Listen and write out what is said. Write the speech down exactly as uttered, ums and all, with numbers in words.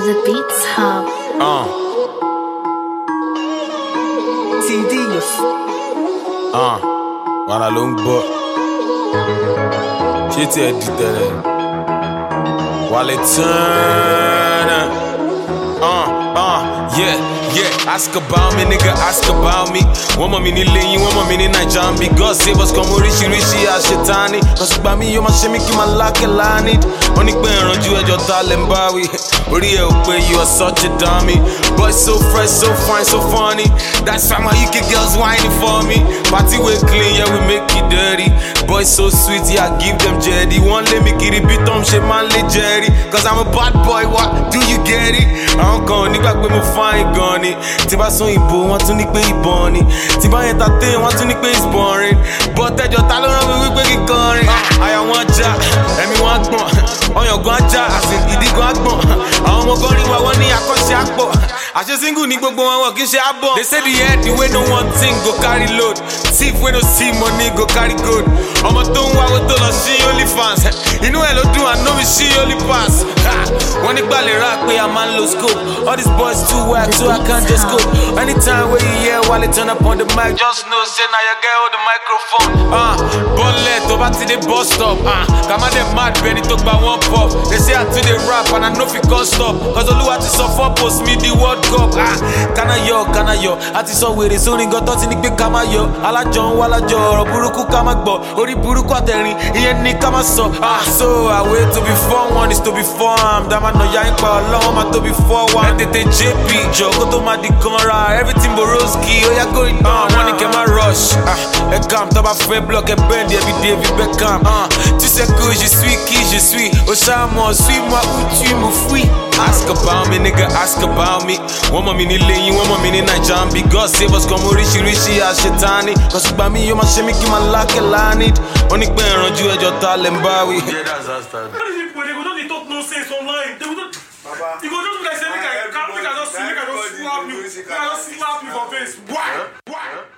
The Beats Hub. Uh. T D. Uh. Wàrà ló ń gbọ́. Ṣé tí ẹ di tẹ̀lẹ̀? Wálé tán. Uh, uh, yeah, yeah. Ask about me, nigga, ask about me. Wọ́n mọ̀ mí ní lẹ́yìn, wọ́n mọ̀ mí ní Naija ń bí. God save us come oríṣiríṣi àṣetánì. Kọ̀sì gbà mí yóò máa ṣe mí kí n máa lákẹ́ láàánì. Wọ́n ní pé ìrànjú ẹjọ́ ta lẹ̀ ń bá wí. Orí ẹ̀ ò pé you are such a dummy. Boy so fresh, so fine, so funny. That's why my U K girls whining for me. Party way clean, yeah, we make it dirty. Boy so sweet, yeah, I give them jetty. Wọ́n lé mi kiri bí Tom ṣe máa ń lé Jerry. Cause I'm a bad boy, what do you get it? Àwọn kan ò nígbà pé mo fine gan ni. Tí bá sún ìbò, wọ́n tún ní pé ìbọn ni. Tí bá yẹn tàtẹ́, wọ́n tún ní pé it's boring. But ẹjọ́ ta ló rán mi wípé kí n kọrin? Àyà wọn já, ẹ̀mí wọn gbọ̀n. Ọyàn gan já, àsìn ìdí gan gbọ̀n. Àwọn ọmọ kan rí wa, wọ́n ní àkọ́ṣe àpọ̀. Àṣẹ single ní gbogbo wọn, wọn kì í ṣe àbọ̀. They say the head, the way no one thing go carry load. Thief wey no see money go carry gold. Ọmọ tó ń wáwó tó lọ sí OnlyFans. Inú ẹ̀ ló dùn, àná mi sí OnlyPass. Wọ́n nígbà lè rà pé a máa ń lo scope. All these boys too whack, so I can't just go. Anytime where you hear Wale turn up on the mic, just know say na your girl hold the microphone. Uh, Bọ́lẹ̀ tó bá ti dé bus stop. Uh, Kàmá dem mad bẹ́ni tó gba one pop. They say I too dey rap and I no fit come stop. Cause Olúwa ti sọ fọ́ post me the world cup. Uh, Kánà yọ, kánà yọ. A ti sọ wèrè sórí nǹkan tó ti ní pé ká má yọ. Alájọ ń wá lájọ, ọ̀rọ̀ burúkú ká má gbọ́. Orí burúkú àtẹ̀rìn, ìyẹn ní ká má sọ. Uh, so I wait to be four one is to be formed. Dá máa nà ya ń pa ọlọ́wọ́ máa tó be four one. Ẹ tètè J P jọ kó tó máa di kanra. Everything Borowski, ó yá go in. Uh, wọ́n ní kẹ́ máa rush. Uh, ẹ calm, tó bá fẹ́ block ẹ bend every day every Beckham. Uh, tu sais que je suis qui je suis. Au charmant, suis-moi où tu me fuis. Ask about me, nigga, ask about me. Wọ́n mọ̀ mí ní lẹ́yìn, wọ́n mọ̀ mí ní Naija ń bí. God save us come oríṣiríṣi àṣetánì. Kọ̀sì gbà mí yóò máa ṣe mí kí n máa lákẹ́ láàánì. Wọ́n ní pé ìrànjú ẹjọ́ ta lẹ̀ ń bá wí. They go just dey talk nonsense online. They go just, you go just be like say make I, make I just, make I just slap you, make I just slap you for face. Why? Why?